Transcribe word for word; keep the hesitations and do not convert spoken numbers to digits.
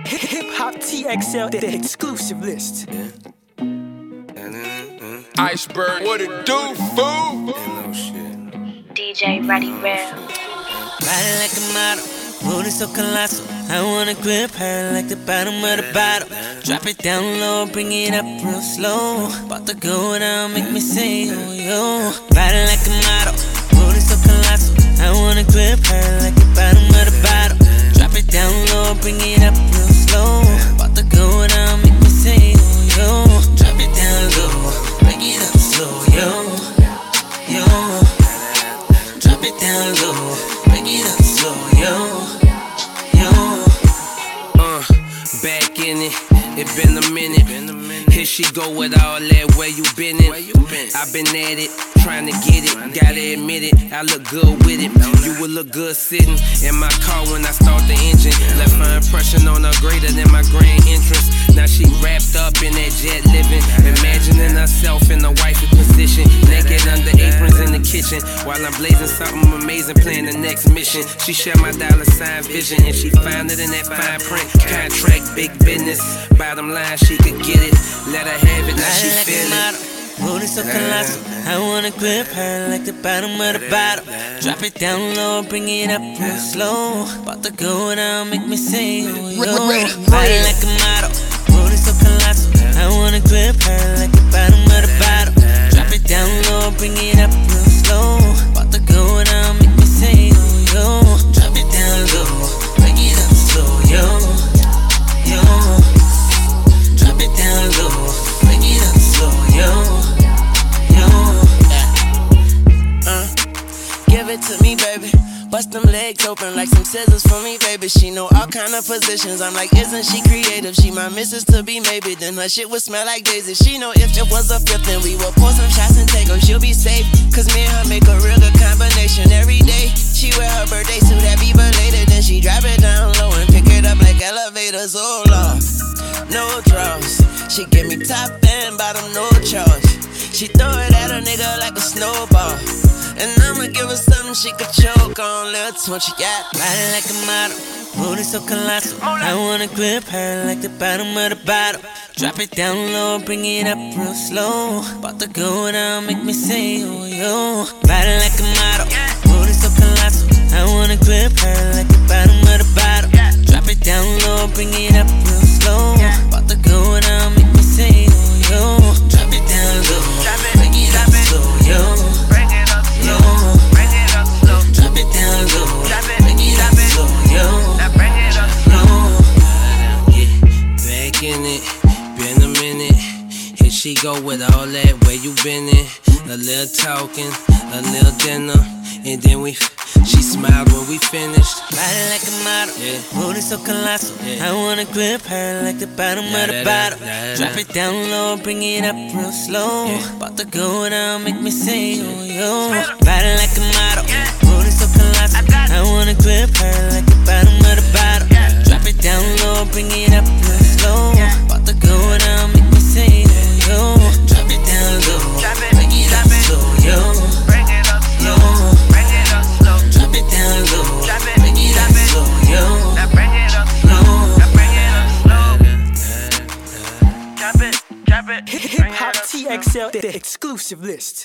Hip Hop T X L, the exclusive list. Iceberg, what it do, fool? D J Ready Real. Riding like a model, booty so colossal. I wanna grip her like the bottom of the bottle. Drop it down low, bring it up real slow. About to go down, make me say yo yo. Riding like a model, booty so colossal. I wanna grip her like the bottom of the bottle. Drop it down low, bring it up real slow. About to go down, make me say yo yo. Drop it down low, bring it up slow yo yo. Drop it down low, bring it up slow yo yo. Uh, back in it, it been a minute. Here she go with all that, where you been in? I been at it, trying to get it, gotta admit it, I look good with it. You would look good sitting in my car when I start the engine. Left my impression on her greater than my grand entrance. Now she wrapped up in that jet living, imagining herself in a wifey position, naked under aprons in the kitchen, while I'm blazing something amazing, playing the next mission. She shared my dollar sign vision, and she found it in that fine print. Contract, big business, bottom line, she could get it. Let her have it, now she feel it. Booty so colossal, I wanna grip her like the bottom of the bottle. Drop it down low, bring it up real slow. About to go down, make me say yo yo. Riding like a model, booty so colossal, I wanna grip her like the bottom of the bottle. Drop it down low, bring it up real slow. About to go down, make me say yo yo. Drop it down low, bring it up slow yo yo. Drop it down low, bring it up slow yo. Give it to me, baby. Bust them legs open like some scissors for me, baby. She know all kind of positions. I'm like, isn't she creative? She my missus to be, maybe. Then her shit would smell like daisy. She know if it was a fifth, then we would pour some shots and take them. She'll be safe, cause me and her make a real good combination. Every day, she wear her birthday suit that be belated. Then she drop it down low and pick it up like elevators. Oh, Lord, no draws. She give me top and bottom, no charge. She throw it at a nigga like a snowball. And I'ma give her something she could choke on. Let's when she got riding like a model, booty so colossal. I wanna grip her like the bottom of the bottle. Drop it down low, bring it up real slow. About to go down, make me say yo yo. Riding like a model, booty so colossal. I wanna grip her like the bottom of the bottle. Drop it down low, bring it up real slow. About to go down, make me say yo yo. Drop it down low, bring it up slow yo. Yo, bring it up slow. Drop it down low. Drop it, bring it up slow. Yo, now bring it up slow. Yeah, back in it, been a minute. Here she go with all that, where you been in? A little talking, a little dinner, and then we. She smiled when we finished. Riding like a model, yeah. Booty so colossal, yeah. I wanna grip her like the bottom nah, of the nah, bottle. nah, nah, Drop it down low, bring it up real slow. Yeah. About to go down, make me say yo yo. Riding like a model, booty so colossal. I wanna grip her like the bottom of the bottle. Drop it down low, bring it up real slow. About to go down, make me say yo yo. Drop it down low, bring it up slow yo. Bring it up yo. Bring it up slow. Drop it down low, drop it, bring it up slow yo. Now bring it up slow. Now bring it up slow. Drop it, drop it. Hip Hop T X L, the exclusive list.